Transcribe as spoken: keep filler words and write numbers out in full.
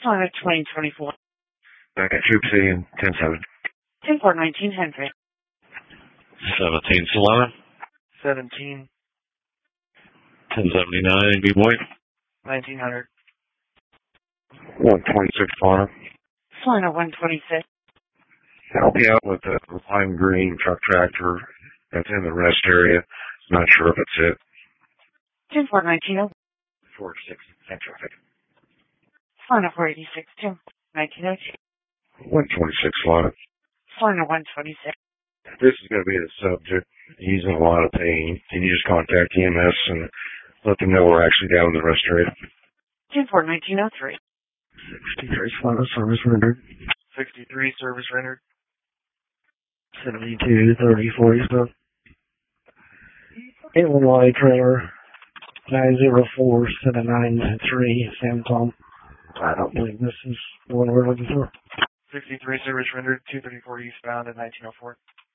Sonnet twenty twenty-four. Back at Troop City in ten seven. ten four nineteen hundred. seventeen Solana. seventeen. ten seventy-nine B-Boy. nineteen hundred. one twenty-six Solana. Solana one twenty-six. Help you out with the lime green truck tractor that's in the rest area. Not sure if it's it. ten four nineteen oh. four six ten traffic. Solana four eighty-six ten nineteen oh two. one twenty-six Solana. Solana one twenty-six. This is going to be the subject. He's in a lot of pain. Can you just contact E M S and let them know we're actually down in the rest area? ten four nineteen oh three. sixty-three Solana service rendered. sixty-three service rendered. seventy-two thirty forty-seven. Illinois trailer nine zero four seven nine three Samcom. I don't believe this is the one we're looking for. sixty-three service rendered, two thirty-four eastbound at nineteen oh four.